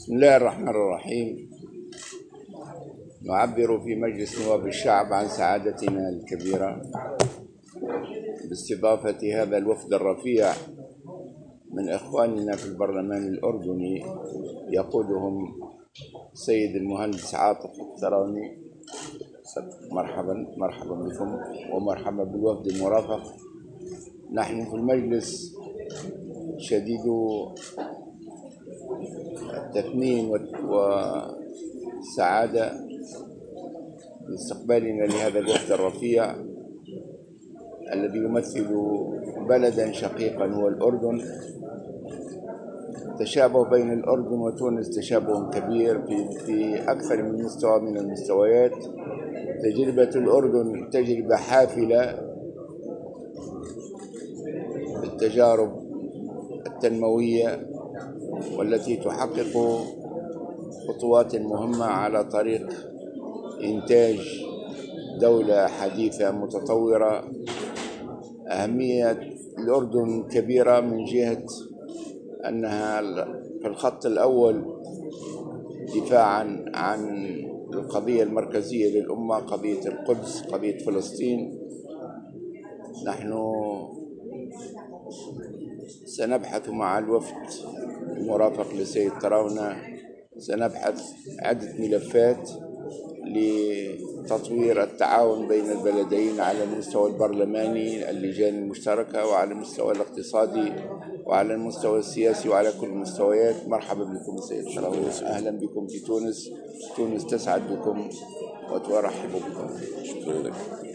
بسم الله الرحمن الرحيم. نعبر في مجلس نواب الشعب عن سعادتنا الكبيرة باستضافة هذا الوفد الرفيع من إخواننا في البرلمان الأردني يقودهم السيد المهندس عاطف الثراوني. مرحبا بكم ومرحبا بالوفد المرافق. نحن في المجلس شديد التثمين والسعادة باستقبالنا لهذا الوفد الرفيع الذي يمثل بلدا شقيقا هو الأردن. تشابه بين الأردن وتونس تشابه كبير في أكثر من مستوى من المستويات. تجربة الأردن تجربة حافلة بالتجارب التنموية والتي تحقق خطوات مهمة على طريق إنتاج دولة حديثة متطورة. أهمية الأردن كبيرة من جهة أنها في الخط الأول دفاعا عن القضية المركزية للأمة، قضية القدس، قضية فلسطين. نحن سنبحث مع الوفد المرافق للسيد تراونة، سنبحث عدة ملفات لتطوير التعاون بين البلدين على المستوى البرلماني، اللجان المشتركة، وعلى المستوى الاقتصادي، وعلى المستوى السياسي، وعلى كل المستويات. مرحبا بكم سيد تراونة، أهلا بكم في تونس. تونس تسعد بكم وترحب بكم. شكرا لك.